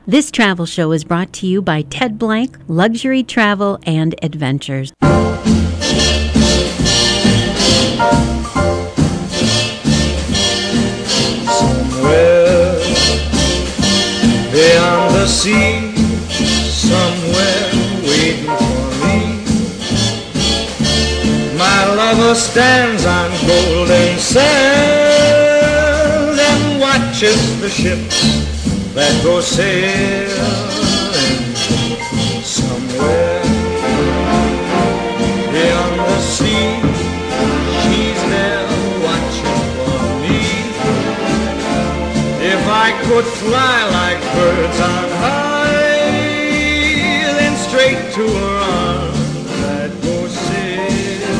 This travel show is brought to you by Ted Blank, Luxury Travel and Adventures. Somewhere beyond the sea, somewhere waiting for me, my lover stands on golden sand and watches the ships that go sailing. Somewhere beyond the sea, she's there watching for me. If I could fly like birds on high, then straight to her arms I'd go sailing.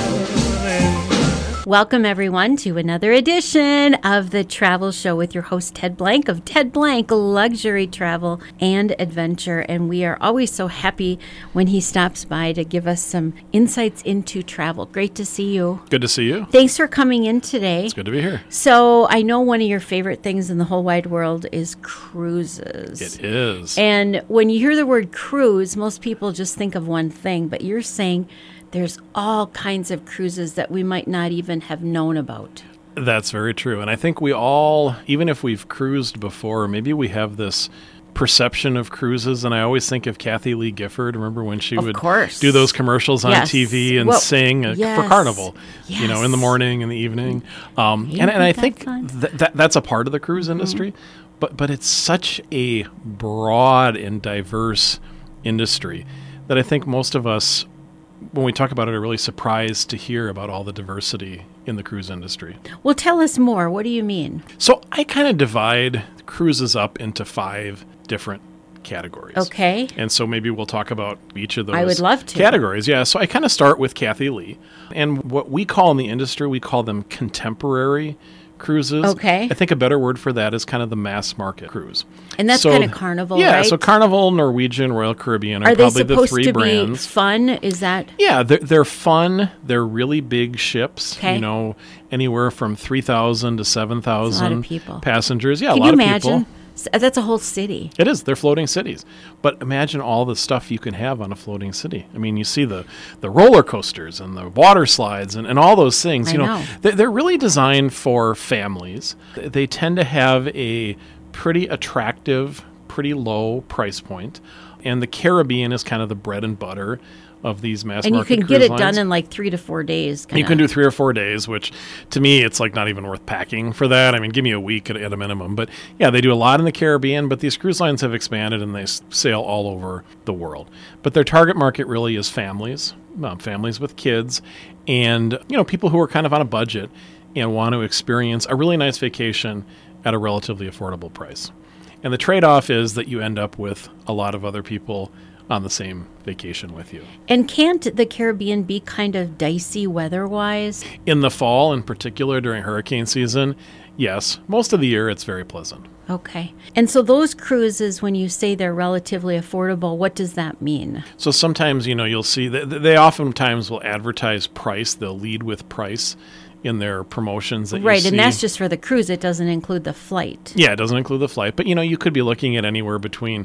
Welcome, everyone, to another edition of the Travel Show with your host, Ted Blank of Ted Blank Luxury Travel and Adventure. And we are always so happy when he stops by to give us some insights into travel. Great to see you. Good to see you. Thanks for coming in today. It's good to be here. So I know one of your favorite things in the whole wide world is cruises. It is. And when you hear the word cruise, most people just think of one thing, but you're saying there's all kinds of cruises that we might not even have known about. That's very true. And I think we all, even if we've cruised before, maybe we have this perception of cruises. And I always think of Kathy Lee Gifford. Remember when she would do those commercials on TV and sing for Carnival, you know, in the morning, in the evening. And I think that's a part of the cruise industry. But it's such a broad and diverse industry that I think most of us, when we talk about it, are really surprised to hear about all the diversity in the cruise industry. Well, tell us more. What do you mean? So I kind of divide cruises up into 5 different categories. Okay. And so maybe we'll talk about each of those I would love to. categories. Yeah. So I kind of start with Kathy Lee. And what we call in the industry, we call them contemporary cruises. Okay. I think a better word for that is kind of the mass market cruise. And that's kind of Carnival, right? Yeah, so Carnival, Norwegian, Royal Caribbean are they probably the 3 brands. To be fun? Is that? Yeah, they're fun. They're really big ships. Okay. You know, anywhere from 3,000 to 7,000 passengers. Yeah, Can a lot you of imagine? people. That's a whole city. It is. They're floating cities. But imagine all the stuff you can have on a floating city. I mean, you see the roller coasters and the water slides and all those things. I know. They're really designed for families. They tend to have a pretty attractive, pretty low price point. And the Caribbean is kind of the bread and butter of these mass market cruise lines. And you can get it done in like 3 to 4 days. You can do 3 or 4 days, which to me, it's like not even worth packing for that. I mean, give me a week at a minimum. But yeah, they do a lot in the Caribbean, but these cruise lines have expanded and they sail all over the world. But their target market really is families, families with kids, and people who are kind of on a budget and want to experience a really nice vacation at a relatively affordable price. And the trade-off is that you end up with a lot of other people on the same vacation with you. And can't the Caribbean be kind of dicey weather-wise? In the fall, in particular, during hurricane season, yes. Most of the year, it's very pleasant. Okay. And so those cruises, when you say they're relatively affordable, what does that mean? So sometimes, you'll see that they oftentimes will advertise price. They'll lead with price in their promotions that you see. Right, and that's just for the cruise. It doesn't include the flight. Yeah, it doesn't include the flight. But, you could be looking at anywhere between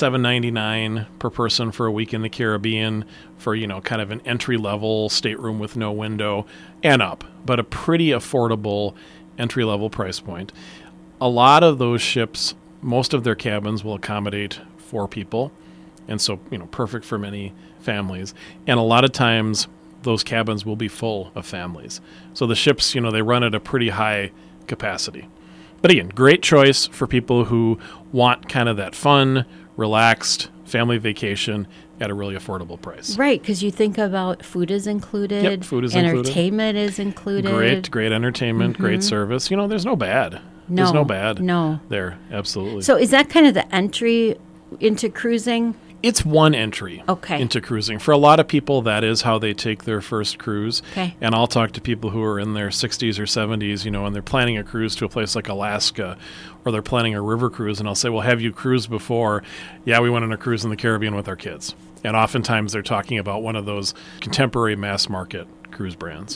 $7.99 per person for a week in the Caribbean for, kind of an entry-level stateroom with no window and up. But a pretty affordable entry-level price point. A lot of those ships, most of their cabins will accommodate 4 people. And so, perfect for many families. And a lot of times those cabins will be full of families. So the ships, they run at a pretty high capacity. But again, great choice for people who want kind of that fun, relaxed family vacation at a really affordable price. Right, because you think about food is included. Yep, food is entertainment is included. Great entertainment, great service. There's no bad. There's no bad there, absolutely. So is that kind of the entry into cruising? It's one entry into cruising. For a lot of people, that is how they take their first cruise. Okay. And I'll talk to people who are in their 60s or 70s, and they're planning a cruise to a place like Alaska, or they're planning a river cruise, and I'll say, well, have you cruised before? Yeah, we went on a cruise in the Caribbean with our kids. And oftentimes they're talking about one of those contemporary mass market cruise brands.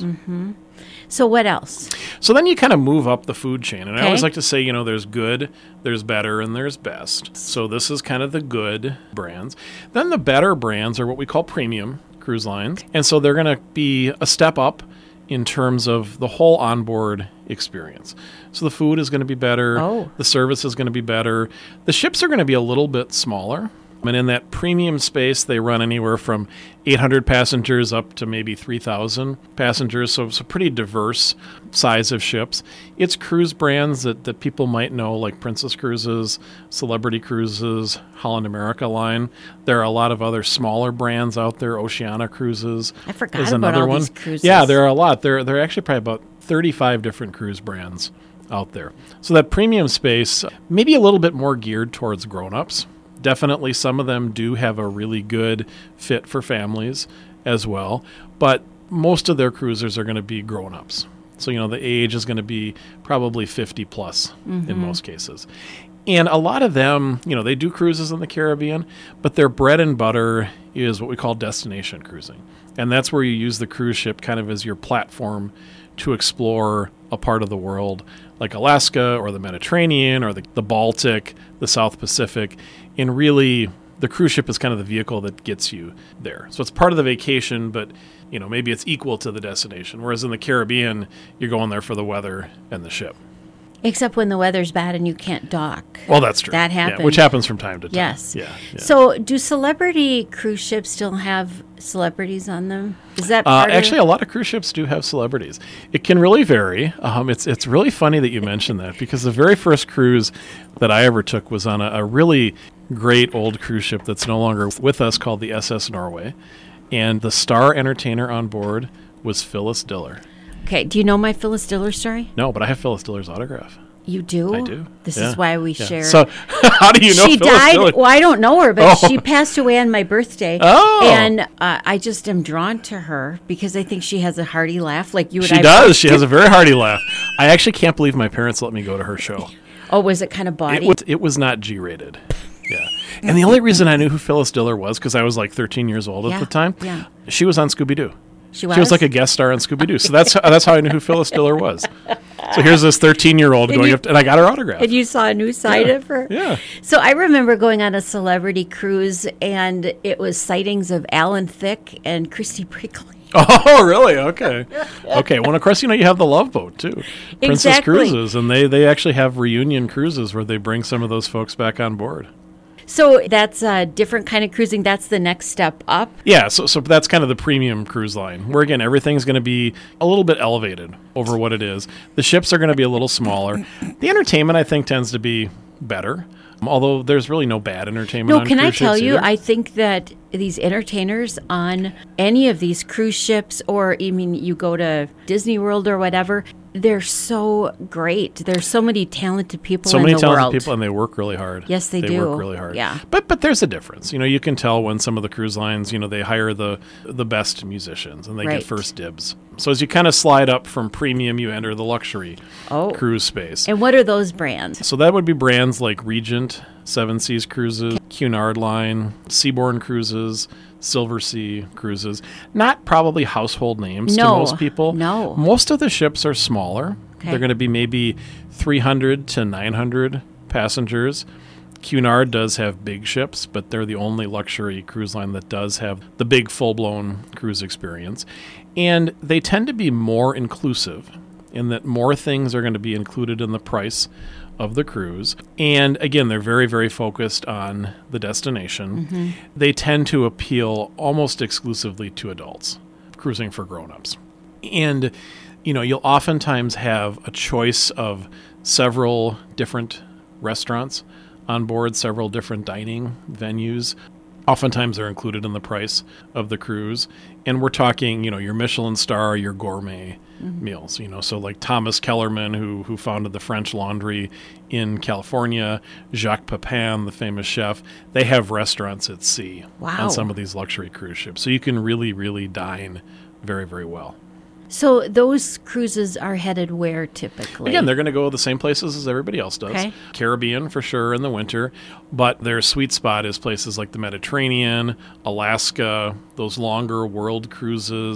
So what else? So then you kind of move up the food chain. And I always Okay. like to say, there's good, there's better, and there's best. So this is kind of the good brands. Then the better brands are what we call premium cruise lines. And so they're going to be a step up in terms of the whole onboard experience. So the food is going to be better. Oh. The service is going to be better. The ships are going to be a little bit smaller. And in that premium space, they run anywhere from 800 passengers up to maybe 3,000 passengers. So it's a pretty diverse size of ships. It's cruise brands that people might know, like Princess Cruises, Celebrity Cruises, Holland America Line. There are a lot of other smaller brands out there. Oceana Cruises I forgot is about another all one. these cruises. Yeah, there are a lot. There are actually probably about 35 different cruise brands out there. So that premium space, maybe a little bit more geared towards grown-ups. Definitely some of them do have a really good fit for families as well, but most of their cruisers are going to be grown-ups. So, the age is going to be probably 50 plus in most cases. And a lot of them, they do cruises in the Caribbean, but their bread and butter is what we call destination cruising. And that's where you use the cruise ship kind of as your platform to explore a part of the world like Alaska or the Mediterranean or the Baltic, the South Pacific. And really, the cruise ship is kind of the vehicle that gets you there. So it's part of the vacation, but maybe it's equal to the destination. Whereas in the Caribbean, you're going there for the weather and the ship. Except when the weather's bad and you can't dock. Well, that's true. That Yeah, happens. which happens from time to time. Yes. Yeah. So do celebrity cruise ships still have celebrities on them? Is that part Actually, of a lot of cruise ships do have celebrities. It can really vary. It's really funny that you mentioned that because the very first cruise that I ever took was on a really great old cruise ship that's no longer with us called the SS Norway. And the star entertainer on board was Phyllis Diller. Okay, do you know my Phyllis Diller story? No, but I have Phyllis Diller's autograph. You do? I do. This Yeah. is why we Yeah. share. So how do you know She Phyllis died. Diller? Well, I don't know her, but Oh. she passed away on my birthday. Oh. And I just am drawn to her because I think she has a hearty laugh like you and She I does. both She do. has a very hearty laugh. I actually can't believe my parents let me go to her show. Oh, was it kind of bawdy? It was not G-rated. Yeah. And the only reason I knew who Phyllis Diller was because I was like 13 years old Yeah, at the time. yeah. She was on Scooby-Doo. She was? She was like a guest star on Scooby-Doo. So that's how I knew who Phyllis Diller was. So here's this 13-year-old going up, and I got her autograph. And you saw a new side of her? Yeah. So I remember going on a celebrity cruise, and it was sightings of Alan Thicke and Christy Brinkley. Oh, really? Okay. Okay. Well, of course, you have the Love Boat, too. Princess Exactly. Cruises, and they actually have reunion cruises where they bring some of those folks back on board. So that's a different kind of cruising. That's the next step up. Yeah, so that's kind of the premium cruise line, where, again, everything's going to be a little bit elevated over what it is. The ships are going to be a little smaller. The entertainment, I think, tends to be better, although there's really no bad entertainment No, on can I cruise tell ships you, either. I think that these entertainers on any of these cruise ships, or you go to Disney World or whatever, they're so great. There's so many talented people So in many the talented world. people, and they work really hard. Yes, they They do. work really hard. Yeah. But there's a difference. You can tell when some of the cruise lines, they hire the best musicians, and they Right. get first dibs. So as you kind of slide up from premium, you enter the luxury Oh. cruise space. And what are those brands? So that would be brands like Regent, Seven Seas Cruises, Cunard Line, Seabourn Cruises, Silver Sea Cruises. Not probably household names to No, most people. no. Most of the ships are smaller. Okay. They're going to be maybe 300 to 900 passengers. Cunard does have big ships, but they're the only luxury cruise line that does have the big full-blown cruise experience. And they tend to be more inclusive in that more things are going to be included in the price of the cruise. And again, they're very, very focused on the destination. They tend to appeal almost exclusively to adults, cruising for grown-ups. And, you'll oftentimes have a choice of several different restaurants on board, several different dining venues. Oftentimes they're included in the price of the cruise. And we're talking, your Michelin star, your gourmet meals, so like Thomas Kellerman, who founded the French Laundry in California, Jacques Pepin, the famous chef, they have restaurants at sea Wow. on some of these luxury cruise ships. So you can really, really dine very, very well. So those cruises are headed where typically? Again, they're going to go the same places as everybody else does. Okay. Caribbean for sure in the winter, but their sweet spot is places like the Mediterranean, Alaska, those longer world cruises,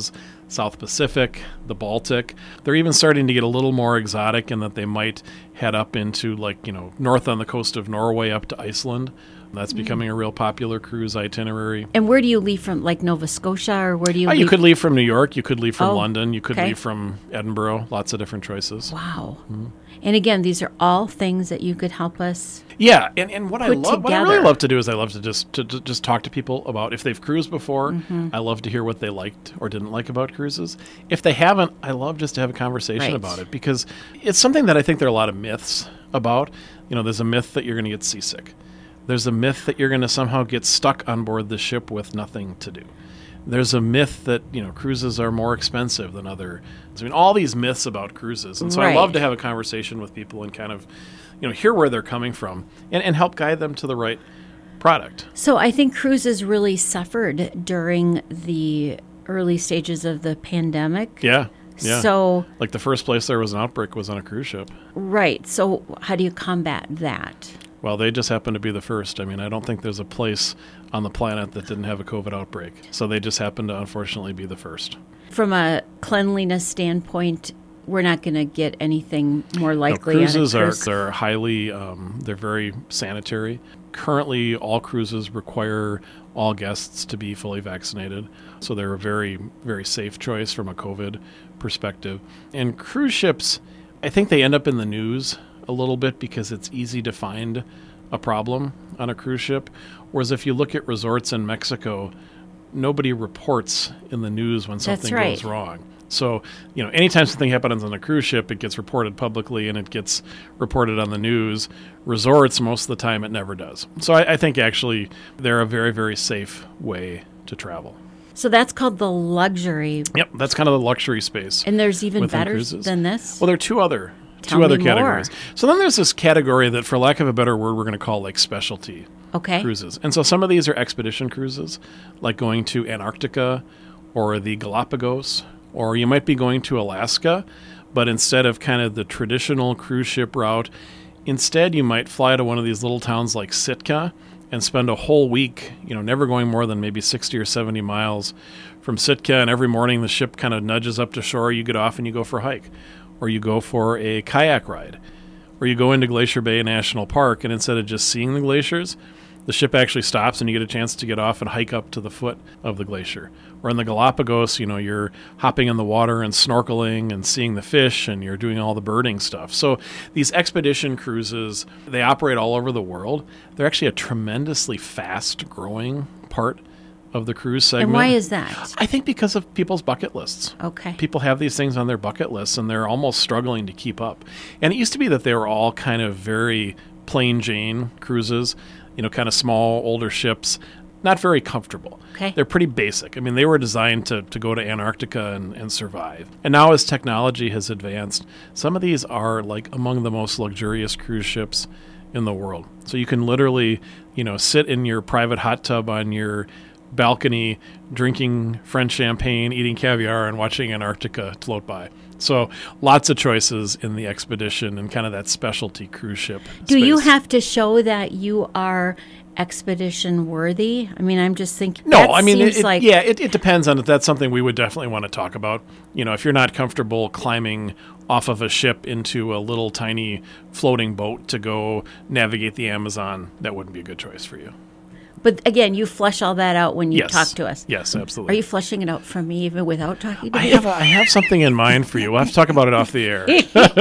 South Pacific, the Baltic. They're even starting to get a little more exotic in that they might head up into north on the coast of Norway up to Iceland. That's becoming a real popular cruise itinerary. And where do you leave from, like Nova Scotia, or where do you leave? You could leave from New York. You could leave from Oh, London. You could okay. leave from Edinburgh. Lots of different choices. Wow. And again, these are all things that you could help us. Yeah, and what I Put love, what I really together. love to do is I love to just talk to people about if they've cruised before. Mm-hmm. I love to hear what they liked or didn't like about cruises. If they haven't, I love just to have a conversation Right. about it because it's something that I think there are a lot of myths about. There's a myth that you're going to get seasick. There's a myth that you're going to somehow get stuck on board the ship with nothing to do. There's a myth that, cruises are more expensive than other. All these myths about cruises. And so I Right. love to have a conversation with people and kind of, hear where they're coming from and help guide them to the right product. So I think cruises really suffered during the early stages of the pandemic. Yeah. Yeah. So, like the first place there was an outbreak was on a cruise ship. right. So how do you combat that? Well, they just happened to be the first. I mean, I don't think there's a place on the planet that didn't have a COVID outbreak. So they just happened to, unfortunately, be the first. From a cleanliness standpoint, we're not going to get anything more likely. Cruises on a are cruise. they're highly they're very sanitary. Currently, all cruises require all guests to be fully vaccinated, so they're a very, very safe choice from a COVID perspective. And cruise ships, I think they end up in the news a little bit because it's easy to find a problem on a cruise ship. Whereas if you look at resorts in Mexico, nobody reports in the news when something right. goes wrong. So, anytime something happens on a cruise ship, it gets reported publicly and it gets reported on the news. Resorts, most of the time, it never does. So I think actually they're a very, very safe way to travel. So that's called the luxury. Yep, that's kind of the luxury space. And there's even within better cruises. than this? Well, there are two other Tell me categories. more. So then there's this category that, for lack of a better word, we're going to call like specialty Okay. cruises. And so some of these are expedition cruises, like going to Antarctica or the Galapagos, or you might be going to Alaska, but instead of kind of the traditional cruise ship route, instead you might fly to one of these little towns like Sitka and spend a whole week, never going more than maybe 60 or 70 miles from Sitka, and every morning the ship kind of nudges up to shore, you get off and you go for a hike, or you go for a kayak ride, or you go into Glacier Bay National Park, and instead of just seeing the glaciers, the ship actually stops and you get a chance to get off and hike up to the foot of the glacier. Or in the Galapagos, you're hopping in the water and snorkeling and seeing the fish, and you're doing all the birding stuff. So these expedition cruises, they operate all over the world. They're actually a tremendously fast-growing part of the cruise segment. And why is that? I think because of people's bucket lists. Okay. People have these things on their bucket lists, and they're almost struggling to keep up. And it used to be that they were all kind of very plain Jane cruises, kind of small, older ships, not very comfortable. Okay. They're pretty basic. I mean, they were designed to go to Antarctica and survive. And now as technology has advanced, some of these are like among the most luxurious cruise ships in the world. So you can literally, sit in your private hot tub on your balcony, drinking French champagne, eating caviar, and watching Antarctica float by. So lots of choices in the expedition and kind of that specialty cruise ship Do you space. have to show that you are expedition worthy? I mean, I'm just thinking. No, that I mean, seems it depends on if that's something we would definitely want to talk about. If you're not comfortable climbing off of a ship into a little tiny floating boat to go navigate the Amazon, that wouldn't be a good choice for you. But again, you flesh all that out when you Yes. talk to us. Yes, absolutely. Are you fleshing it out for me even without talking to I me? have something in mind for you. We'll have to talk about it off the air.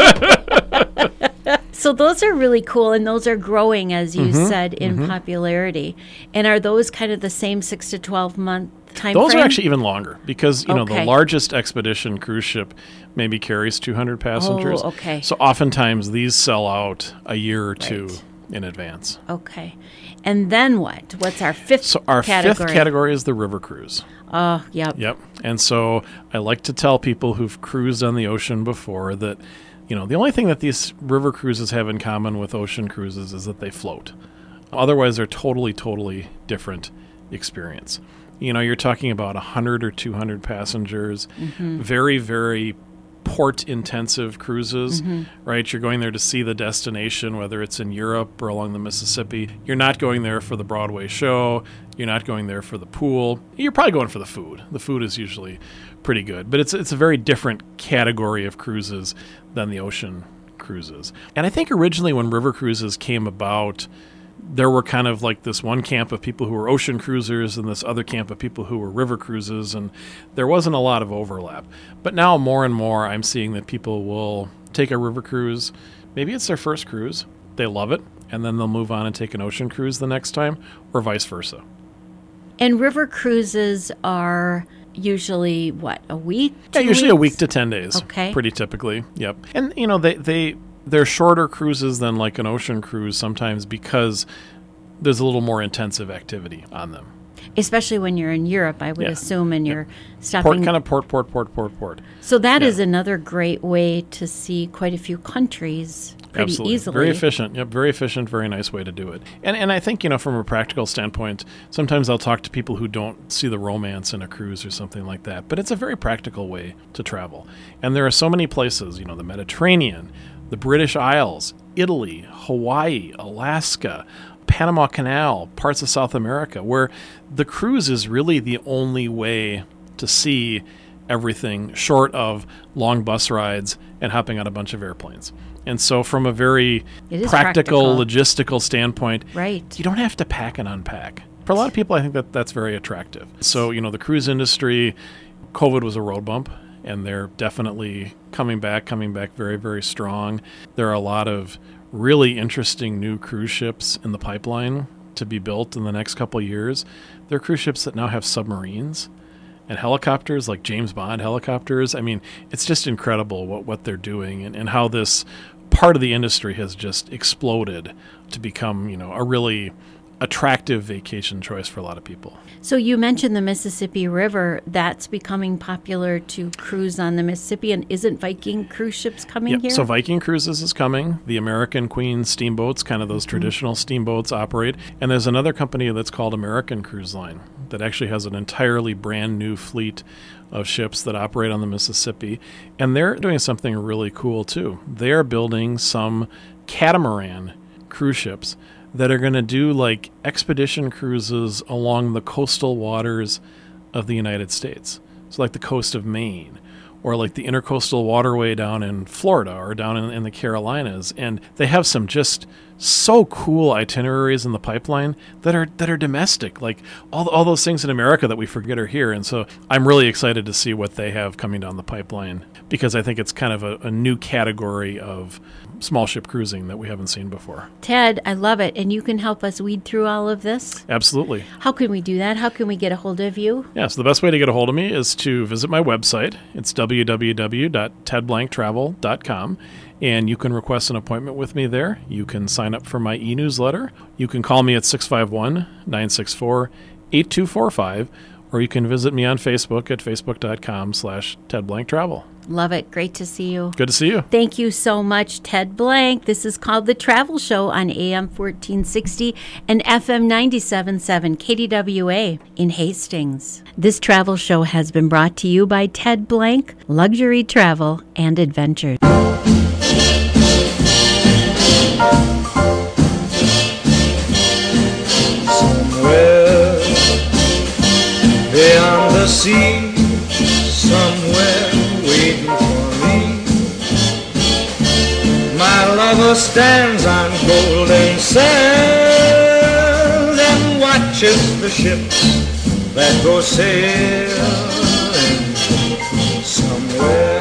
So those are really cool, and those are growing, as you Mm-hmm. said, in popularity. And are those kind of the same 6 to 12 month time Those frame? are actually even longer because, the Okay. largest expedition cruise ship maybe carries 200 passengers. Oh, okay. So oftentimes these sell out a year or two Right. in advance. Okay. And then what? What's our fifth So our category? fifth category is the river cruise. Oh, yep. Yep. And so I like to tell people who've cruised on the ocean before that, the only thing that these river cruises have in common with ocean cruises is that they float. Otherwise, they're totally, totally different experience. You're talking about 100 or 200 passengers, very, very port-intensive cruises, right? You're going there to see the destination, whether it's in Europe or along the Mississippi. You're not going there for the Broadway show. You're not going there for the pool. You're probably going for the food. The food is usually pretty good, but it's a very different category of cruises than the ocean cruises. And I think originally when river cruises came about, there were kind of like this one camp of people who were ocean cruisers and this other camp of people who were river cruises, and there wasn't a lot of overlap. But now more and more I'm seeing that people will take a river cruise. Maybe it's their first cruise. They love it, and then they'll move on and take an ocean cruise the next time, or vice versa. And river cruises are usually, what, a week? Yeah, 2 usually a weeks? week to 10 days. Okay. Pretty typically, yep. And, you know, they're shorter cruises than like an ocean cruise sometimes because there's a little more intensive activity on them. Especially when you're in Europe, I would Yeah. assume, and you're stopping. Port. So that Yeah. is another great way to see quite a few countries pretty Absolutely. easily. Very efficient. Yep, very efficient, very nice way to do it. And I think, you know, from a practical standpoint, sometimes I'll talk to people who don't see the romance in a cruise or something like that, but it's a very practical way to travel. And there are so many places, you know, the Mediterranean, the British Isles, Italy, Hawaii, Alaska, Panama Canal, parts of South America, where the cruise is really the only way to see everything short of long bus rides and hopping on a bunch of airplanes. And so from a very It is practical, practical. logistical standpoint, Right. you don't have to pack and unpack. For a lot of people, I think that's very attractive. So, you know, the cruise industry, COVID was a road bump, and they're definitely coming back very, very strong. There are a lot of really interesting new cruise ships in the pipeline to be built in the next couple of years. There are cruise ships that now have submarines and helicopters, like James Bond helicopters. I mean, it's just incredible what they're doing and how this part of the industry has just exploded to become, you know, a really attractive vacation choice for a lot of people. So you mentioned the Mississippi River. That's becoming popular to cruise on the Mississippi. And isn't Viking cruise ships coming here? So Viking Cruises is coming. The American Queen steamboats, kind of those traditional steamboats, operate. And there's another company that's called American Cruise Line that actually has an entirely brand new fleet of ships that operate on the Mississippi. And they're doing something really cool, too. They're building some catamaran cruise ships that are going to do like expedition cruises along the coastal waters of the United States. So like the coast of Maine, or like the intercoastal waterway down in Florida or down in the Carolinas. And they have some just so cool itineraries in the pipeline that are domestic, like all those things in America that we forget are here. And so I'm really excited to see what they have coming down the pipeline, because I think it's kind of a new category of small ship cruising that we haven't seen before. Ted, I love it. And you can help us weed through all of this? Absolutely. How can we do that? How can we get a hold of you? Yeah, so the best way to get a hold of me is to visit my website. It's www.tedblanktravel.com, and you can request an appointment with me there. You can sign up for my e-newsletter. You can call me at 651-964-8245, or you can visit me on Facebook at facebook.com/tedblanktravel. Love it. Great to see you. Good to see you. Thank you so much, Ted Blank. This is called The Travel Show on AM 1460 and FM 97.7 KDWA in Hastings. This travel show has been brought to you by Ted Blank, Luxury Travel and Adventures. Somewhere beyond the sea, somewhere waiting for me, my lover stands on golden sand and watches the ships that go sailing somewhere